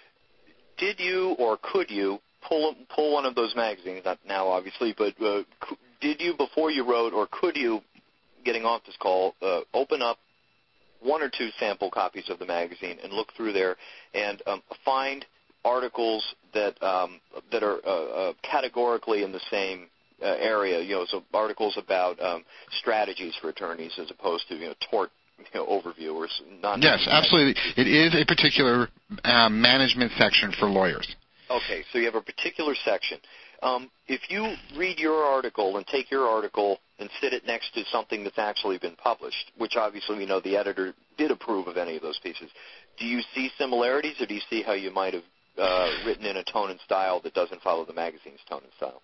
Did you or could you pull one of those magazines? Not now, obviously, but did you, before you wrote, or could you, getting off this call, open up one or two sample copies of the magazine and look through there and find articles that are categorically in the same area, so articles about strategies for attorneys as opposed to tort overview or non.
Yes, absolutely. It is a particular management section for lawyers.
Okay, so you have a particular section. If you read your article and take your article and sit it next to something that's actually been published, which obviously the editor did approve of any of those pieces, do you see similarities, or do you see how you might have written in a tone and style that doesn't follow the magazine's tone and style?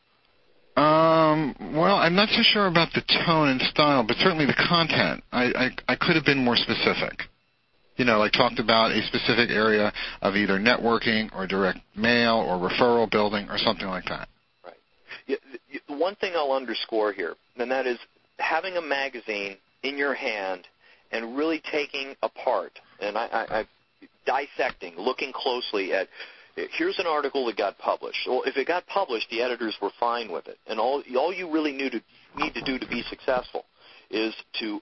Well, I'm not so sure about the tone and style, but certainly the content. I could have been more specific. Like talked about a specific area of either networking or direct mail or referral building or something like that.
Right. Yeah, one thing I'll underscore here, and that is having a magazine in your hand and really taking apart and I dissecting, looking closely at, here's an article that got published. Well, if it got published, the editors were fine with it. And all you really need to do to be successful is to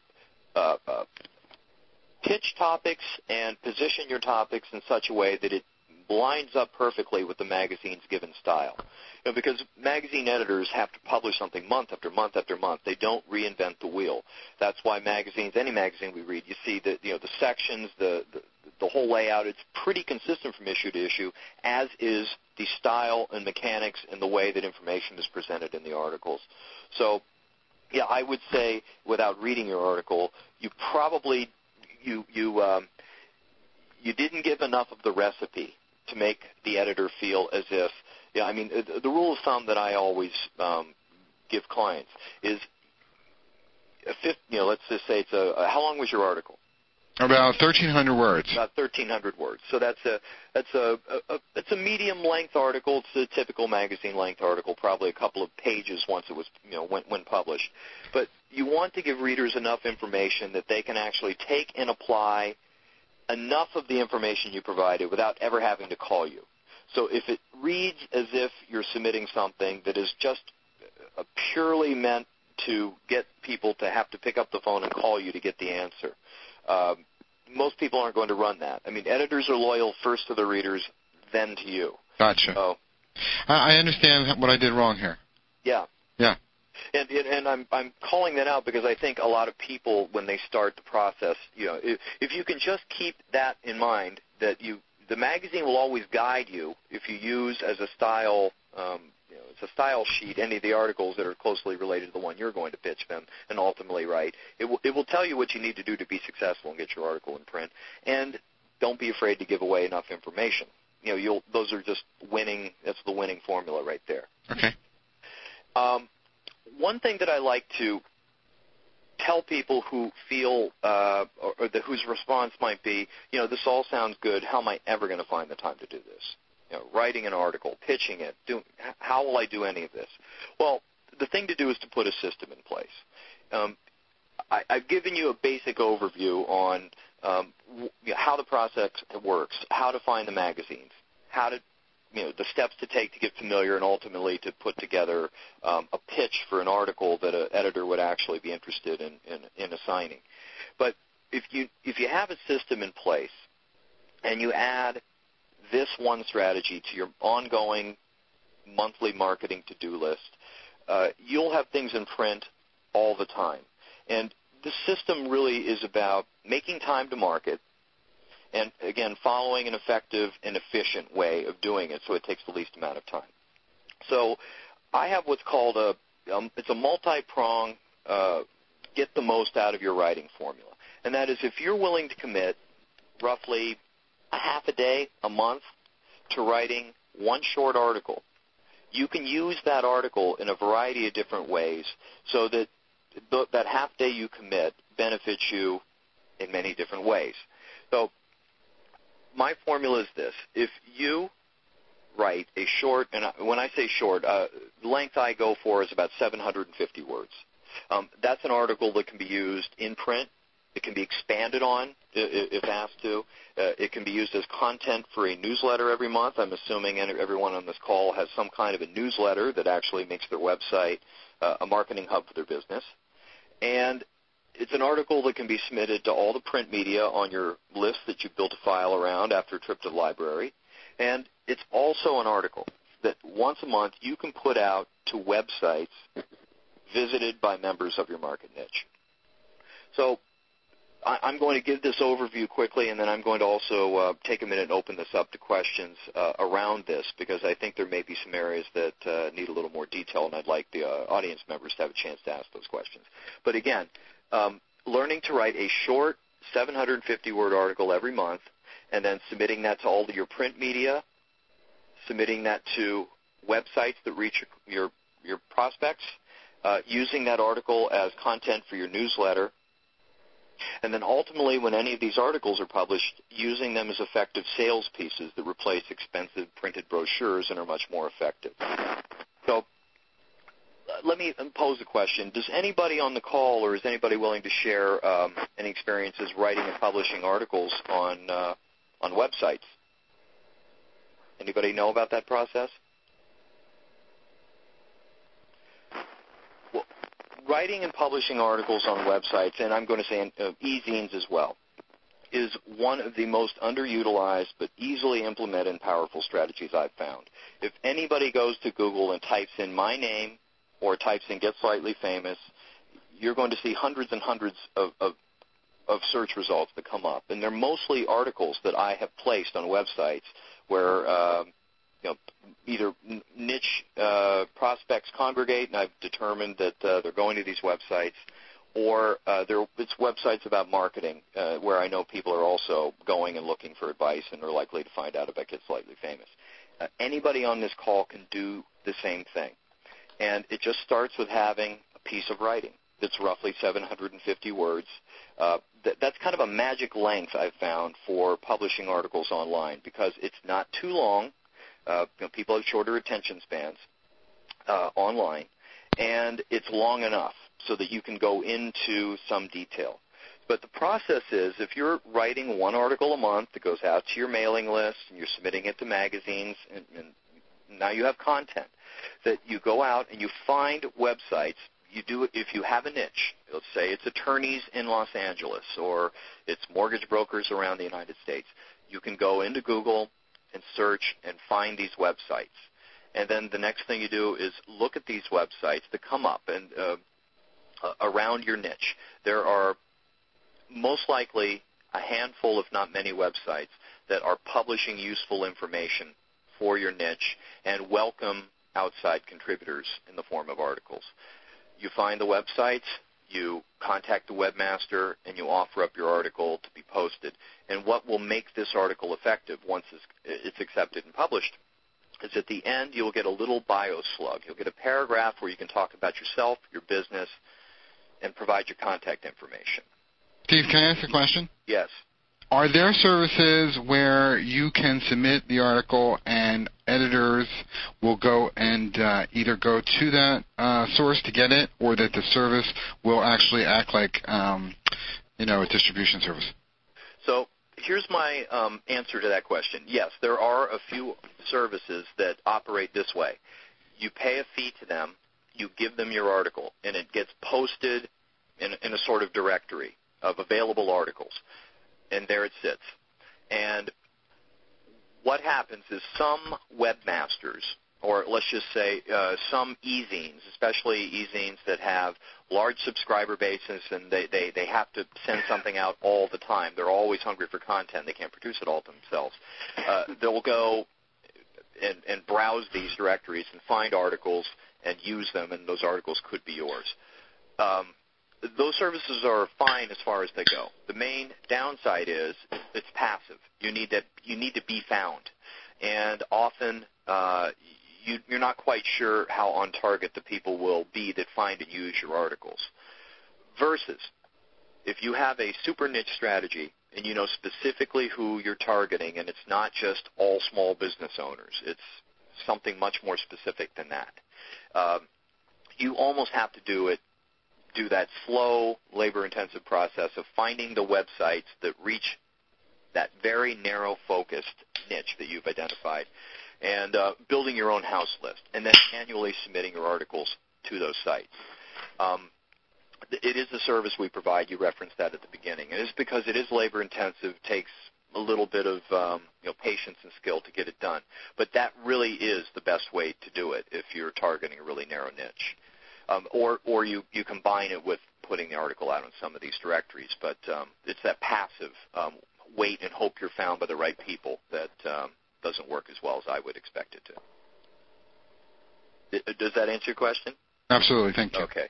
pitch topics and position your topics in such a way that it lines up perfectly with the magazine's given style. Because magazine editors have to publish something month after month after month. They don't reinvent the wheel. That's why any magazine we read, you see that the sections, the whole layout, it's pretty consistent from issue to issue, as is the style and mechanics and the way that information is presented in the articles. So, yeah, I would say without reading your article, you probably you didn't give enough of the recipe to make the editor feel as if, the rule of thumb that I always give clients is, let's just say how long was your article?
About 1,300 words.
About 1,300 words. So that's a medium length article. It's a typical magazine length article, probably a couple of pages once it was when published. But you want to give readers enough information that they can actually take and apply enough of the information you provided without ever having to call you. So if it reads as if you're submitting something that is just purely meant to get people to have to pick up the phone and call you to get the answer, most people aren't going to run that. Editors are loyal first to the readers, then to you.
Gotcha.
So,
I understand what I did wrong here.
Yeah.
Yeah.
And I'm calling that out because I think a lot of people, when they start the process, if you can just keep that in mind, that the magazine will always guide you if you use as a style, it's a style sheet, any of the articles that are closely related to the one you're going to pitch them and ultimately write. It will tell you what you need to do to be successful and get your article in print. And don't be afraid to give away enough information. Those are just winning. That's the winning formula right there.
Okay.
One thing that I like to tell people who feel whose response might be, this all sounds good. How am I ever going to find the time to do this? Writing an article, pitching it. How will I do any of this? Well, the thing to do is to put a system in place. I've given you a basic overview on how the process works, how to find the magazines, how to, the steps to take to get familiar, and ultimately to put together a pitch for an article that an editor would actually be interested in assigning. But if you have a system in place and you add this one strategy to your ongoing monthly marketing to-do list, you'll have things in print all the time. And the system really is about making time to market and, again, following an effective and efficient way of doing it so it takes the least amount of time. So I have what's called it's a multi-prong get the most out of your writing formula. And that is, if you're willing to commit roughly a half a day, a month, to writing one short article, you can use that article in a variety of different ways so that that half day you commit benefits you in many different ways. So my formula is this. If you write a short, and when I say short, the length I go for is about 750 words. That's an article that can be used in print. It can be expanded on if asked to. It can be used as content for a newsletter every month. I'm assuming everyone on this call has some kind of a newsletter that actually makes their website a marketing hub for their business. And it's an article that can be submitted to all the print media on your list that you've built a file around after a trip to the library. And it's also an article that once a month you can put out to websites visited by members of your market niche. So I'm going to give this overview quickly, and then I'm going to also take a minute and open this up to questions around this, because I think there may be some areas that need a little more detail, and I'd like the audience members to have a chance to ask those questions. But again, learning to write a short 750-word article every month, and then submitting that to all of your print media, submitting that to websites that reach your prospects, using that article as content for your newsletter, and then ultimately, when any of these articles are published, using them as effective sales pieces that replace expensive printed brochures and are much more effective. So let me pose a question. Does anybody on the call, or is anybody willing to share any experiences writing and publishing articles on websites? Anybody know about that process? Writing and publishing articles on websites, and I'm going to say e-zines as well, is one of the most underutilized but easily implemented and powerful strategies I've found. If anybody goes to Google and types in my name or types in Get Slightly Famous, you're going to see hundreds and hundreds of search results that come up. And they're mostly articles that I have placed on websites where either niche prospects congregate, and I've determined that they're going to these websites, or it's websites about marketing where I know people are also going and looking for advice and are likely to find out about Get Slightly Famous. Anybody on this call can do the same thing. And it just starts with having a piece of writing that's roughly 750 words. That's kind of a magic length I've found for publishing articles online, because it's not too long. People have shorter attention spans online, and it's long enough so that you can go into some detail. But the process is, if you're writing one article a month that goes out to your mailing list and you're submitting it to magazines, and now you have content, that you go out and you find websites. You do it if you have a niche. Let's say it's attorneys in Los Angeles, or it's mortgage brokers around the United States. You can go into Google and search and find these websites. And then the next thing you do is look at these websites that come up and around your niche. There are most likely a handful, if not many, websites that are publishing useful information for your niche and welcome outside contributors in the form of articles. You find the websites, you contact the webmaster, and you offer up your article to be posted. And what will make this article effective once it's accepted and published is at the end you'll get a little bio slug. You'll get a paragraph where you can talk about yourself, your business, and provide your contact information.
Steve, can I ask a question?
Yes.
Are there services where you can submit the article and editors will go and either go to that source to get it, or that the service will actually act like a distribution service?
So here's my answer to that question. Yes, there are a few services that operate this way. You pay a fee to them, you give them your article, and it gets posted in a sort of directory of available articles. And there it sits. And what happens is some webmasters, or let's just say some e-zines, especially e-zines that have large subscriber bases and they have to send something out all the time. They're always hungry for content. They can't produce it all themselves. They'll go and browse these directories and find articles and use them, and those articles could be yours. Those services are fine as far as they go. The main downside is it's passive. You need to be found, and often you're not quite sure how on target the people will be that find and use your articles. Versus, if you have a super niche strategy and you know specifically who you're targeting, and it's not just all small business owners, it's something much more specific than that. You almost have to do that slow, labor-intensive process of finding the websites that reach that very narrow-focused niche that you've identified, and building your own house list, and then annually submitting your articles to those sites. It is a service we provide. You referenced that at the beginning. And it's because it is labor-intensive, takes a little bit of patience and skill to get it done. But that really is the best way to do it if you're targeting a really narrow niche. Or you combine it with putting the article out on some of these directories. But it's that passive wait and hope you're found by the right people that doesn't work as well as I would expect it to. Does that answer your question?
Absolutely. Thank you.
Okay.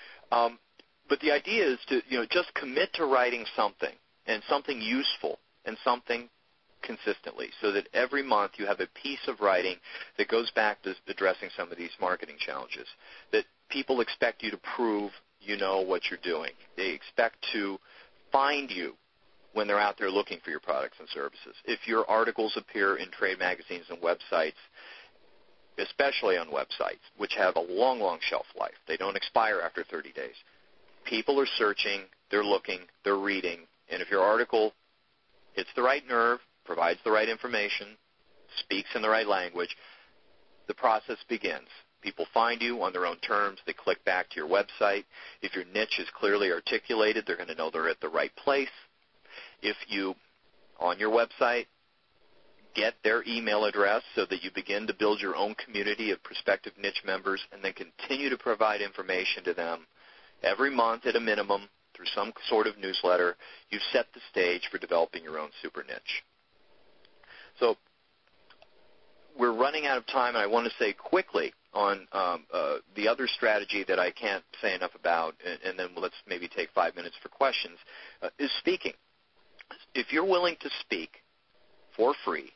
But the idea is to just commit to writing something, and something useful, and something consistently, so that every month you have a piece of writing that goes back to addressing some of these marketing challenges, that people expect you to prove you know what you're doing. They expect to find you when they're out there looking for your products and services. If your articles appear in trade magazines and websites, especially on websites, which have a long, long shelf life, they don't expire after 30 days. People are searching, they're looking, they're reading, and if your article hits the right nerve, provides the right information, speaks in the right language, the process begins. People find you on their own terms. They click back to your website. If your niche is clearly articulated, they're going to know they're at the right place. If you, on your website, get their email address so that you begin to build your own community of prospective niche members, and then continue to provide information to them every month at a minimum through some sort of newsletter, you've set the stage for developing your own super niche. So we're running out of time, and I want to say quickly on the other strategy that I can't say enough about, and then let's maybe take 5 minutes for questions, is speaking. If you're willing to speak for free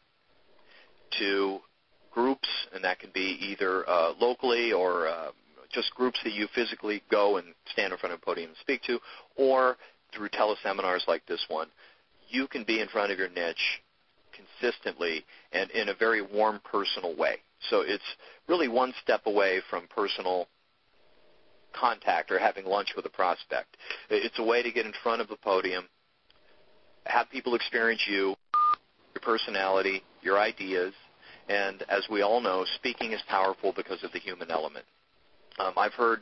to groups, and that can be either locally or just groups that you physically go and stand in front of a podium and speak to, or through teleseminars like this one, you can be in front of your niche consistently and in a very warm, personal way. So it's really one step away from personal contact or having lunch with a prospect. It's a way to get in front of a podium, have people experience you, your personality, your ideas, and as we all know, speaking is powerful because of the human element. I've heard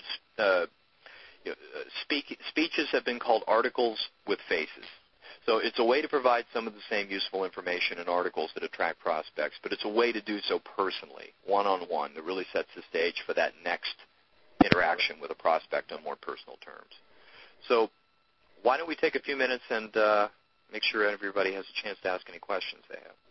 speeches have been called articles with faces. So it's a way to provide some of the same useful information in articles that attract prospects, but it's a way to do so personally, one-on-one, that really sets the stage for that next interaction with a prospect on more personal terms. So why don't we take a few minutes and make sure everybody has a chance to ask any questions they have.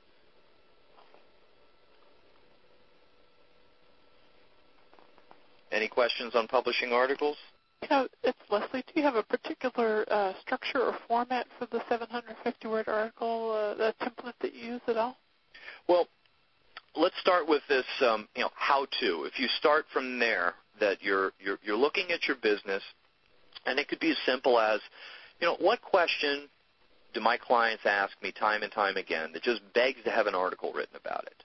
Any questions on publishing articles?
It's Leslie. Do you have a particular structure or format for the 750-word article, the template that you use at all?
Well, let's start with this, how-to. If you start from there, that you're looking at your business, and it could be as simple as, what question do my clients ask me time and time again that just begs to have an article written about it?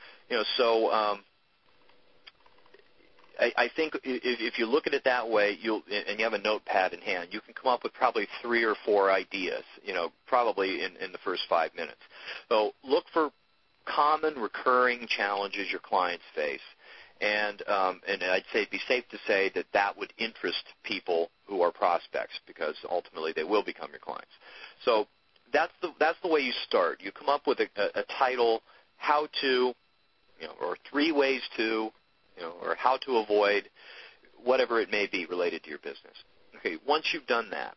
I think if you look at it that way, and you have a notepad in hand, you can come up with probably 3 or 4 ideas, probably in the first 5 minutes. So look for common recurring challenges your clients face, and I'd say it'd be safe to say that would interest people who are prospects, because ultimately they will become your clients. So that's the way you start. You come up with a title, how to, or 3 ways to, or how to avoid, whatever it may be related to your business. Okay, once you've done that,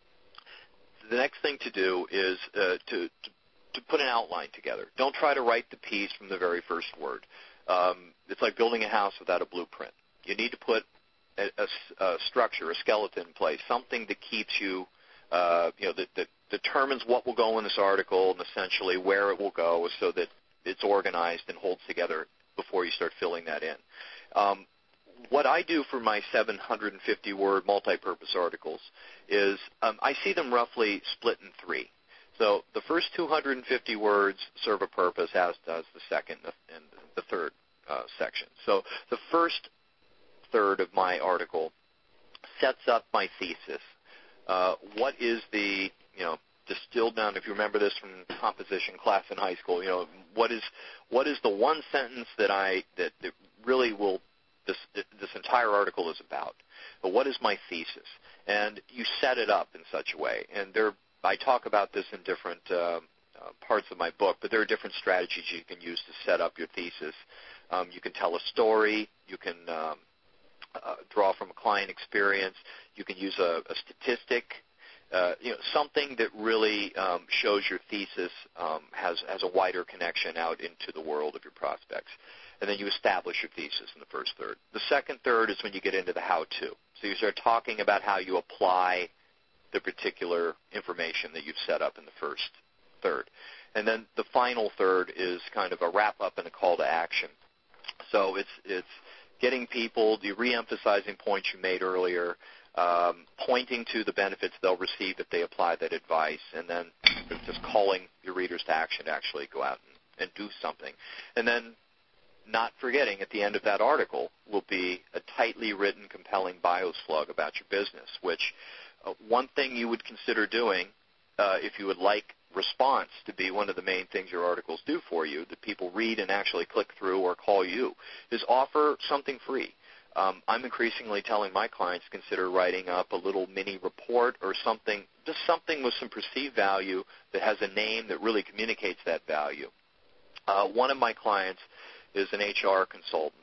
the next thing to do is to put an outline together. Don't try to write the piece from the very first word. It's like building a house without a blueprint. You need to put a structure, a skeleton in place, something that keeps you, that determines what will go in this article and essentially where it will go, so that it's organized and holds together before you start filling that in. What I do for my 750-word multi-purpose articles is I see them roughly split in 3. So the first 250 words serve a purpose, as does the second and the third section. So the first third of my article sets up my thesis. What is the, distilled down, if you remember this from composition class in high school, what is the one sentence that really will this entire article is about? But what is my thesis? And you set it up in such a way. And I talk about this in different parts of my book, but there are different strategies you can use to set up your thesis. You can tell a story. You can draw from a client experience. You can use a statistic. Something that really shows your thesis has a wider connection out into the world of your prospects. And then you establish your thesis in the first third. The second third is when you get into the how-to. So you start talking about how you apply the particular information that you've set up in the first third. And then the final third is kind of a wrap-up and a call to action. So it's getting people, re-emphasizing points you made earlier, pointing to the benefits they'll receive if they apply that advice, and then just calling your readers to action to actually go out and do something. And then not forgetting, at the end of that article will be a tightly written, compelling bio slug about your business, which one thing you would consider doing if you would like response to be one of the main things your articles do for you, that people read and actually click through or call you, is offer something free. I'm increasingly telling my clients to consider writing up a little mini report or something, just something with some perceived value that has a name that really communicates that value. One of my clients is an HR consultant,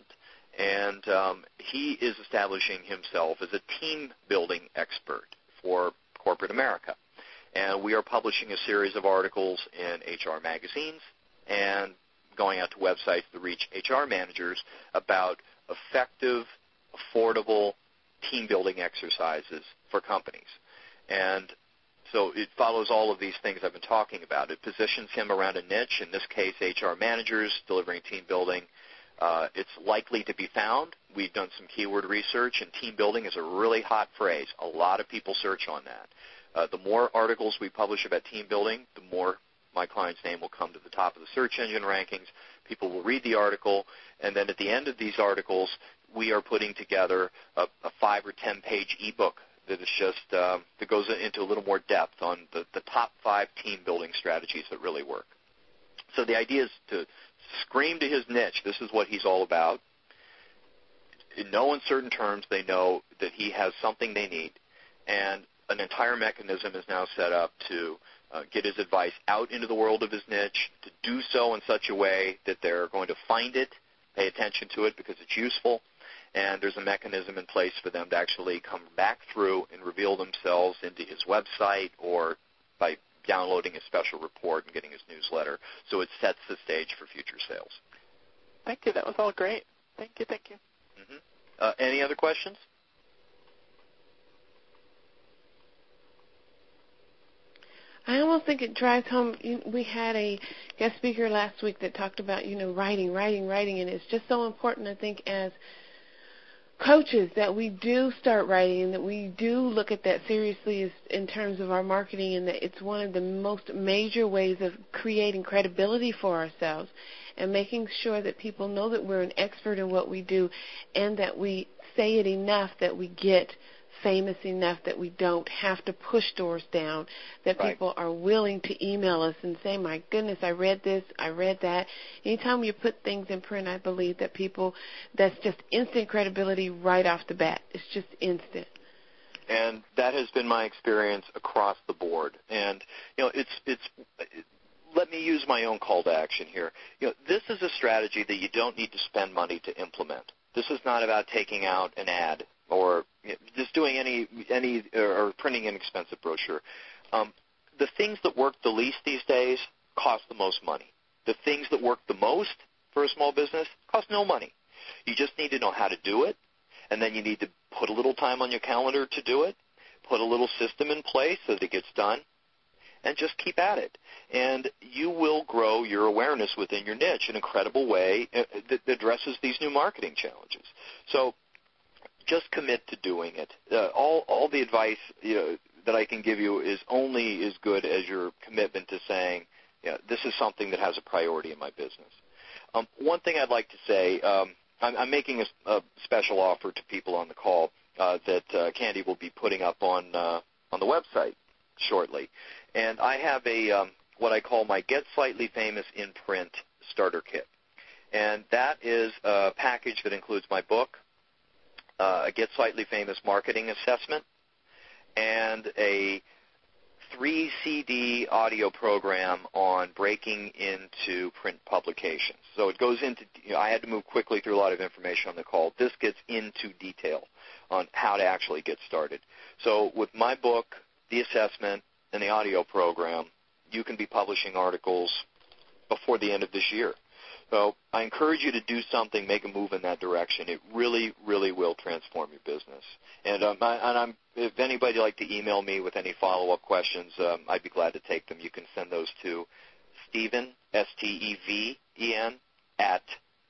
and he is establishing himself as a team-building expert for corporate America. And we are publishing a series of articles in HR magazines and going out to websites to reach HR managers about effective, affordable team-building exercises for companies. And so it follows all of these things I've been talking about. It positions him around a niche, in this case HR managers delivering team building. It's likely to be found. We've done some keyword research, and team building is a really hot phrase. A lot of people search on that. The more articles we publish about team building, the more my client's name will come to the top of the search engine rankings. People will read the article, and then at the end of these articles, we are putting together a 5 or 10-page ebook that is just that goes into a little more depth on the top 5 team-building strategies that really work. So the idea is to scream to his niche, this is what he's all about. In no uncertain terms, they know that he has something they need, and an entire mechanism is now set up to get his advice out into the world of his niche, to do so in such a way that they're going to find it, pay attention to it because it's useful, and there's a mechanism in place for them to actually come back through and reveal themselves into his website or by downloading a special report and getting his newsletter. So it sets the stage for future sales.
Thank you. That was all great. Thank you.
Mm-hmm. Any other questions?
I almost think it drives home. We had a guest speaker last week that talked about, writing, and it's just so important, I think, as coaches that we do start writing and that we do look at that seriously in terms of our marketing, and that it's one of the most major ways of creating credibility for ourselves and making sure that people know that we're an expert in what we do and that we say it enough that we get famous enough that we don't have to push doors down, that
Right.
people are willing to email us and say, my goodness, I read this, I read that. Anytime you put things in print, I believe that that's just instant credibility right off the bat. It's just instant.
And that has been my experience across the board. And, let me use my own call to action here. This is a strategy that you don't need to spend money to implement. This is not about taking out an ad or just doing any or printing an expensive brochure. The things that work the least these days cost the most money. The things that work the most for a small business cost no money. You just need to know how to do it, and then you need to put a little time on your calendar to do it, put a little system in place so that it gets done, and just keep at it. And you will grow your awareness within your niche in an incredible way that addresses these new marketing challenges. So just commit to doing it. All the advice that I can give you is only as good as your commitment to saying, this is something that has a priority in my business. One thing I'd like to say, I'm making a special offer to people on the call that Candy will be putting up on the website shortly. And I have what I call my Get Slightly Famous in Print starter kit. And that is a package that includes my book, a Get Slightly Famous marketing assessment, and a 3-CD audio program on breaking into print publications. So it goes into, I had to move quickly through a lot of information on the call. This gets into detail on how to actually get started. So with my book, the assessment, and the audio program, you can be publishing articles before the end of this year. So I encourage you to do something, make a move in that direction. It really, really will transform your business. And if anybody would like to email me with any follow-up questions, I'd be glad to take them. You can send those to Steven, Steven, at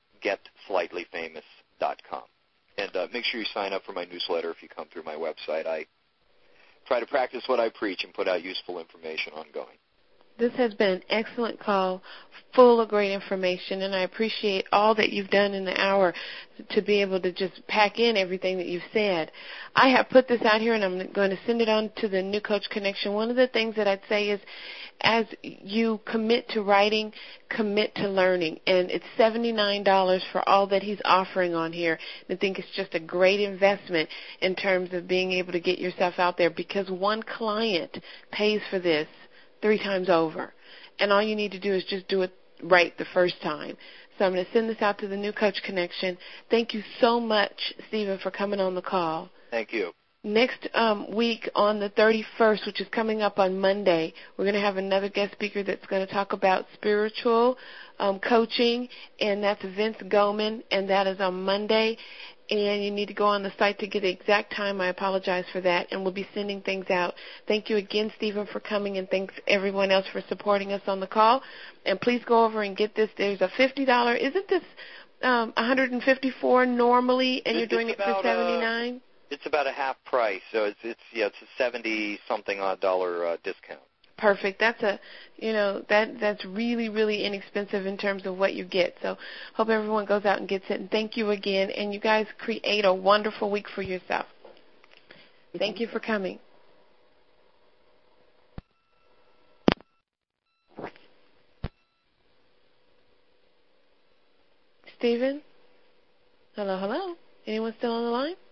GetSlightlyFamous.com. And make sure you sign up for my newsletter if you come through my website. I try to practice what I preach and put out useful information ongoing.
This has been an excellent call, full of great information, and I appreciate all that you've done in the hour to be able to just pack in everything that you've said. I have put this out here, and I'm going to send it on to the New Coach Connection. One of the things that I'd say is, as you commit to writing, commit to learning, and it's $79 for all that he's offering on here. I think it's just a great investment in terms of being able to get yourself out there, because one client pays for this 3 times over, and all you need to do is just do it right the first time. So I'm going to send this out to the New Coach Connection. Thank you so much, Steven, for coming on the call.
Thank you.
Next week on the 31st, which is coming up on Monday, we're going to have another guest speaker that's going to talk about spiritual coaching, and that's Vince Goman, and that is on Monday. And you need to go on the site to get the exact time. I apologize for that, and we'll be sending things out. Thank you again, Stephen, for coming, and thanks everyone else for supporting us on the call. And please go over and get this. There's a $50. Isn't this $154 normally, and you're doing it for $79?
It's about a half price, so it's a 70-something odd dollar discount.
Perfect. That's that's really, really inexpensive in terms of what you get. So hope everyone goes out and gets it. And thank you again. And you guys create a wonderful week for yourself. Thank you for coming. Stephen? Hello, hello. Anyone still on the line?